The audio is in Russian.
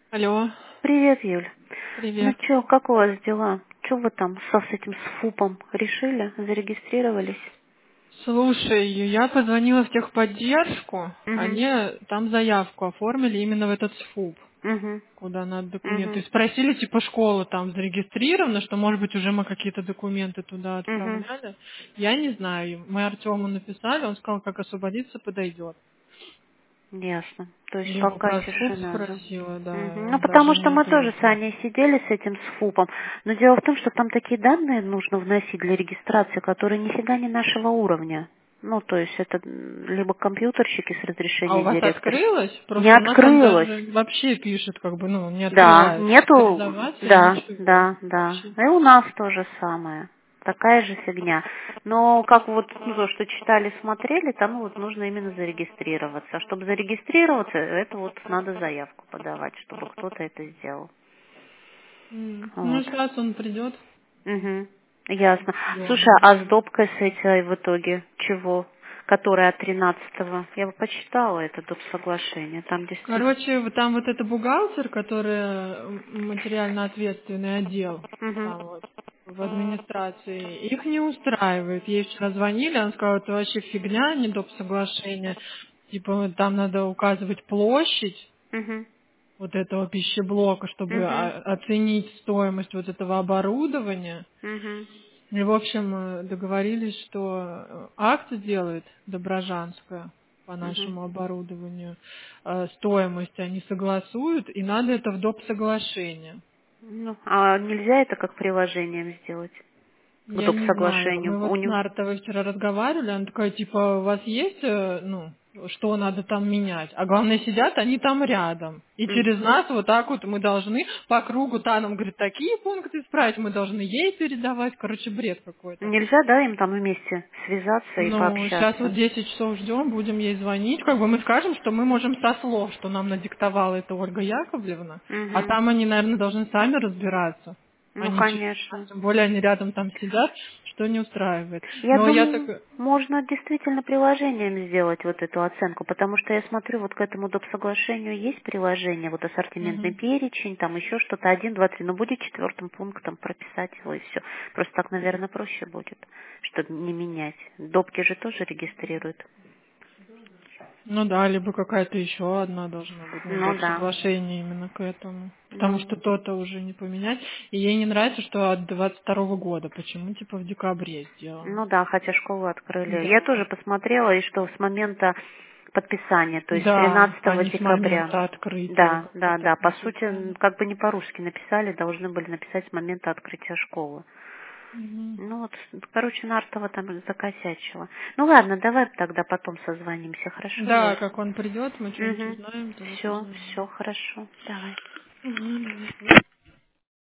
Алло, Привет, Юль. Ну привет. чё, как у вас дела? Чё вы там с этим с ФУПом решили? Зарегистрировались? Слушай, я позвонила в техподдержку, Угу. они там заявку оформили именно в этот СФУП, Угу. куда надо документы. Угу. И спросили, типа, школа там зарегистрирована, что, может быть, уже мы какие-то документы туда Угу. отправляли. Я не знаю. Мы Артему написали, он сказал, как освободиться, подойдет. Ясно. То есть Я его пока про СФУП тишина, да? спросила, да, Мгм. Ну, он потому даже что не мы тоже с ответил. Аней сидели с этим с ФУПом. Но дело в том, что там такие данные нужно вносить для регистрации, которые нифига не нашего уровня. Ну, то есть это либо компьютерщики с А у разрешения вас директора. открылось? Не Просто у нас там открылось. даже вообще пишет, как бы, ну, не Да, открывается нету, авторизоваться и да, ничего. да, да. Вообще. И у нас то же самое. Такая же фигня. Но как вот ну, то, что читали, смотрели, там вот нужно именно зарегистрироваться. А чтобы зарегистрироваться, это вот надо заявку подавать, чтобы кто-то это сделал. Ну, Вот. сейчас он придет. Угу. Ясно. Ждем Слушай, а с вообще. допкой с этой в итоге чего? Которая от 13-го. Я бы почитала это доп. Соглашение. Там действительно... Короче, вот там вот эта бухгалтер, которая материально ответственный отдел, Угу. там вот в администрации, их не устраивает. Ей вчера звонили, она сказала, это вообще фигня, не доп. Соглашение. Типа там надо указывать площадь Угу. вот этого пищеблока, чтобы Угу. оценить стоимость вот этого оборудования. Угу. И, в общем, договорились, что акт сделает Доброжанская по Угу. нашему оборудованию, стоимость они согласуют, и надо это в доп. Соглашение. Ну, а нельзя это как приложением сделать? К Я доп. не знаю. Соглашению? Мы вот с Нартовой вчера разговаривали, она такая, типа, у вас есть, ну, что надо там менять? А главное, сидят они там рядом. И через нас вот так вот мы должны по кругу, та нам говорит, такие пункты исправить, мы должны ей передавать. Короче, бред какой-то. Нельзя, да, им там вместе связаться и Ну, сейчас вот пообщаться? 10 часов ждем, будем ей звонить. Как бы мы скажем, что мы можем со слов, что нам надиктовала это Ольга Яковлевна, а Угу. там они, наверное, должны сами разбираться. Ну, Они через нас, конечно. тем более они рядом там сидят, что не устраивает. Я Но я думаю, так... можно действительно приложением сделать вот эту оценку, потому что я смотрю, вот к этому доп. Соглашению есть приложение, вот ассортиментный Мгм. перечень, там еще что-то, 1, 2, 3, но будет четвертым пунктом прописать его и все. Просто так, наверное, проще будет, чтобы не менять. Допки же тоже регистрируют. Ну да, либо какая-то еще одна должна быть, ну, Ну доп. да. Соглашение именно к этому. Потому Ну, что то-то уже не поменять. И ей не нравится, что от 22 года. Почему, типа, в декабре сделано? ну да, хотя школу открыли. Я Да. тоже посмотрела, и что с момента подписания, то есть Да, 13 а не с декабря. момента открытия, Да, как-то да, так да. По сути, написали. как бы не по-русски написали, должны были написать с момента открытия школы. Мгм. Ну вот, короче, Нартова там закосячила. Ну ладно, давай тогда потом созвонимся, хорошо, Да, Юль? как он придет, мы что-нибудь Угу. узнаем, тогда Все, позвоним. все хорошо. Давай. Мгм, давай.